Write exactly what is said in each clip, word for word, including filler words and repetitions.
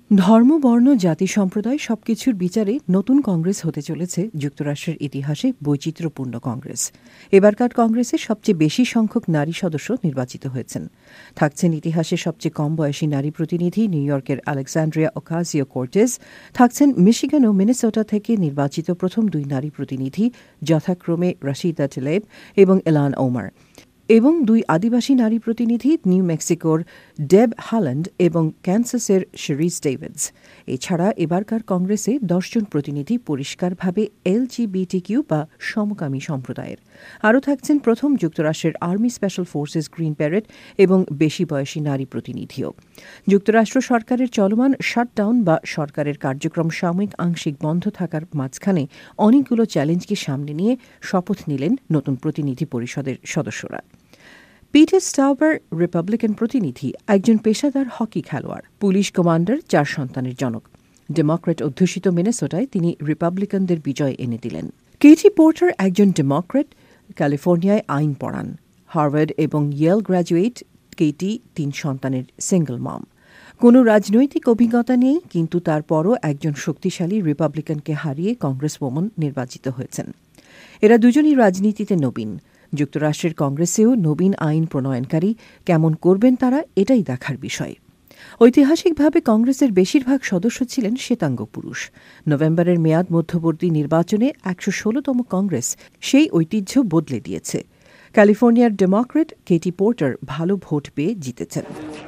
ধর্ম, বর্ণ, জাতি, সম্প্রদায় সবকিছুর বিচারে নতুন কংগ্রেস হতে চলেছে যুক্তরাষ্ট্রের ইতিহাসে বৈচিত্র্যপূর্ণ কংগ্রেস। এবারকার কংগ্রেসে সবচেয়ে বেশি সংখ্যক নারী সদস্য নির্বাচিত হয়েছেন। থাকছেন ইতিহাসে সবচেয়ে কম বয়সী নারী প্রতিনিধি নিউ ইয়র্কের আলেকজান্ড্রিয়া ওকাসিও-কোর্টেজ, থাকছেন মিশিগান ও মিনেসোটা থেকে নির্বাচিত প্রথম দুই নারী প্রতিনিধি যথাক্রমে রাশিদা টেলেব এবং এলান ওমার, এবং দুই আদিবাসী নারী প্রতিনিধি নিউ মেক্সিকোর ডেব হাল্যান্ড এবং ক্যানসাসের শেরিস ডেভিডস। এছাড়া এবারকার কংগ্রেসে দশজন প্রতিনিধি পরিষ্কারভাবে এলজিবিটিকিউ বা সমকামী সম্প্রদায়ের। আরও থাকছেন প্রথম যুক্তরাষ্ট্রের army special forces green beret এবং বেশি বয়সী নারী প্রতিনিধিও। যুক্তরাষ্ট্র সরকারের চলমান শাটডাউন বা সরকারের কার্যক্রম সাময়িক আংশিক বন্ধ থাকার মাঝখানে অনেকগুলো চ্যালেঞ্জকে সামনে নিয়ে শপথ নিলেন নতুন প্রতিনিধি পরিষদের সদস্যরা। পিটার স্টাউবার রিপাবলিকান প্রতিনিধি, একজন পেশাদার হকি খেলোয়াড়, পুলিশ কমান্ডার, চার সন্তানের জনক। ডেমোক্র্যাট অধ্যুষিত মিনেসোটায় তিনি রিপাবলিকানদের বিজয় এনে দিলেন। কেটি পোর্টার একজন ডেমোক্র্যাট, ক্যালিফোর্নিয়ায় আইন পড়ান। হার্ভার্ড এবং ইয়েল গ্র্যাজুয়েট কেটি তিন সন্তানের সিঙ্গল মম। কোনো রাজনৈতিক অভিজ্ঞতা নেই, কিন্তু তারপরও একজন শক্তিশালী রিপাবলিকানকে হারিয়ে কংগ্রেসওম্যান নির্বাচিত হয়েছেন। এরা দুজনই রাজনীতিতে নবীন। যুক্তরাষ্ট্রের কংগ্রেসেও নবীন আইন প্রণয়নকারী। কেমন করবেন তারা, এটাই দেখার বিষয়। ঐতিহাসিকভাবে কংগ্রেসের বেশিরভাগ সদস্য ছিলেন শ্বেতাঙ্গ পুরুষ। নভেম্বরের মেয়াদ মধ্যবর্তী নির্বাচনে একশো ষোলোতম কংগ্রেস সেই ঐতিহ্য বদলে দিয়েছে। ক্যালিফোর্নিয়ার ডেমোক্র্যাট কেটি পোর্টার ভালো ভোট পেয়ে জিতেছেন।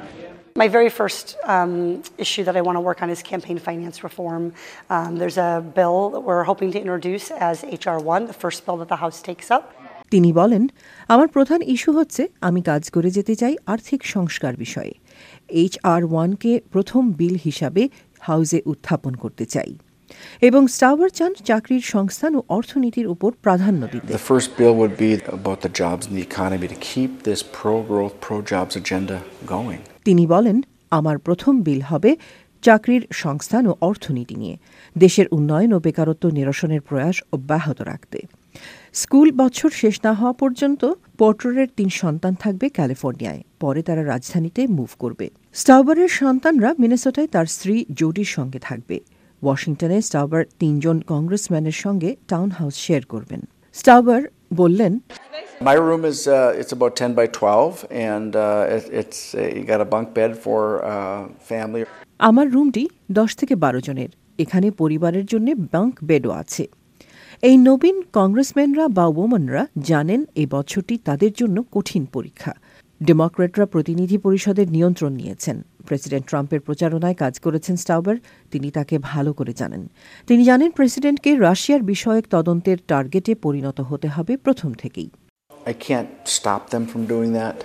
My very first um, issue that I want to work on is campaign finance reform. Um, there's a bill that we're hoping to introduce as H R one, the first bill that the House takes up. তিনি বলেন, আমার প্রধান issue হচ্ছে আমি কাজ করে যেতে চাই আর্থিক সংস্কার বিষয়ে। এইচ আর ওয়ানকে প্রথম বিল হিসাবে হাউসে উত্থাপন করতে চাই, এবং স্টাউবার চান চাকরির সংস্থান ও অর্থনীতির উপর প্রাধান্য দিতে। The first bill would be about the jobs and the economy to keep this pro-growth, pro-jobs agenda going. তিনি বলেন, আমার প্রথম বিল হবে চাকরির সংস্থান ও অর্থনীতি নিয়ে, দেশের উন্নয়ন ও বেকারত্ব নিরসনের প্রয়াস অব্যাহত রাখতে। স্কুল বছর শেষ না হওয়া পর্যন্ত পোর্টারের তিন সন্তান থাকবে ক্যালিফোর্নিয়ায়, পরে তারা রাজধানীতে মুভ করবে। স্টাউবারের সন্তানরা মিনেসোটায় তার স্ত্রী জোডির সঙ্গে থাকবে। ওয়াশিংটনে স্টাউবার তিনজন কংগ্রেসম্যানের সঙ্গে টাউন হাউস শেয়ার করবেন। স্টাউবার বললেন, My room is uh, it's about ten by twelve, and uh, it, it's uh, you got a bunk bed for uh, family. আমার রুমটি দশ থেকে বারো জনের, এখানে পরিবারের জন্য বাঙ্ক বেডও আছে। এই নবীন কংগ্রেসম্যানরা বা ওম্যানরা জানেন এই বছরটি তাদের জন্য কঠিন পরীক্ষা। ডেমোক্র্যাটরা প্রতিনিধি পরিষদের নিয়ন্ত্রণ নিয়েছেন। প্রেসিডেন্ট ট্রাম্পের প্রচারণায় কাজ করেছেন স্টাউবার, তিনি তাকে ভালো করে জানেন। তিনি জানেন প্রেসিডেন্টকে রাশিয়ার বিষয়ক তদন্তের টার্গেটে পরিণত হতে হবে প্রথম থেকেই। I can't stop them from doing that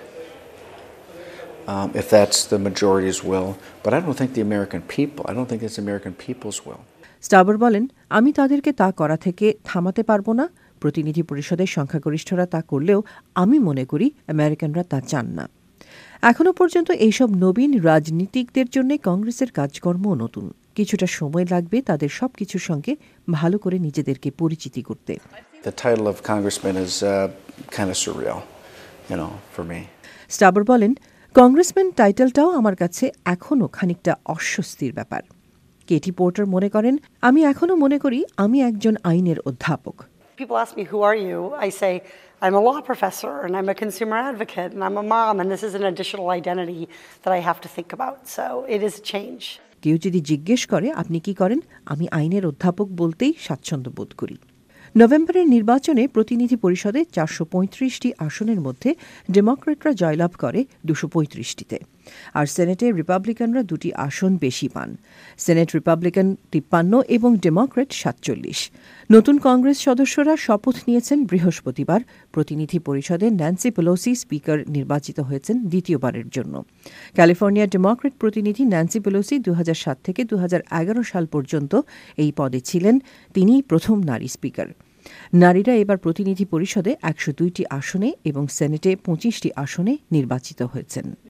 um, if that's the majority's will, but I don't think the American people, I don't think it's the American people's will. স্টাউবার বলেন, আমি তাদেরকে তা করা থেকে থামাতে পারবো না। প্রতিনিধি পরিষদের সংখ্যাগরিষ্ঠরা তা করলেও আমি মনে করি আমেরিকানরা তা চান না। এখনও পর্যন্ত এইসব নবীন রাজনীতিকদের জন্য কংগ্রেসের কাজকর্ম নতুন। কিছুটা সময় লাগবে তাদের সব কিছুর সঙ্গে ভালো করে নিজেদেরকে পরিচিতি করতে। The title of congressman is uh, kind of surreal, you know, for me. স্টাউবার বলেন, কংগ্রেসম্যান টাইটেলটাও আমার কাছে এখনও খানিকটা অস্বস্তির ব্যাপার। কেটি পোর্টার মনে করেন, আমি এখনও মনে করি আমি একজন আইনের অধ্যাপক। People ask me, who are you? I say, I'm a law professor, and I'm a consumer advocate, and I'm a mom, and this is an additional identity that I have to think about. So it is a change. কেউ যদি জিজ্ঞেস করে আপনি কি করেন, আমি আইনের অধ্যাপক বলতেই স্বাচ্ছন্দ্য বোধ করি। নভেম্বরের নির্বাচনে প্রতিনিধি পরিষদে চারশো পঁয়ত্রিশটি আসনের মধ্যে ডেমোক্র্যাটরা জয়লাভ করে দুশো পঁয়ত্রিশটিতে, আর সেনেটে রিপাবলিকানরা দুটি আসন বেশি পান। সেনেট রিপাবলিকান তিপ্পান্ন এবং ডেমোক্র্যাট সাতচল্লিশ। নতুন কংগ্রেস সদস্যরা শপথ নিয়েছেন বৃহস্পতিবার। প্রতিনিধি পরিষদে ন্যান্সি পেলোসি স্পিকার নির্বাচিত হয়েছেন দ্বিতীয়বারের জন্য। ক্যালিফোর্নিয়ার ডেমোক্র্যাট প্রতিনিধি ন্যান্সি পেলোসি দু হাজার সাত থেকে দু হাজার এগারো সাল পর্যন্ত এই পদে ছিলেন। তিনিই প্রথম নারী স্পিকার। নারীরা এবার প্রতিনিধি পরিষদে একশো দুইটি আসনে এবং সেনেটে পঁচিশটি আসনে নির্বাচিত হয়েছেন।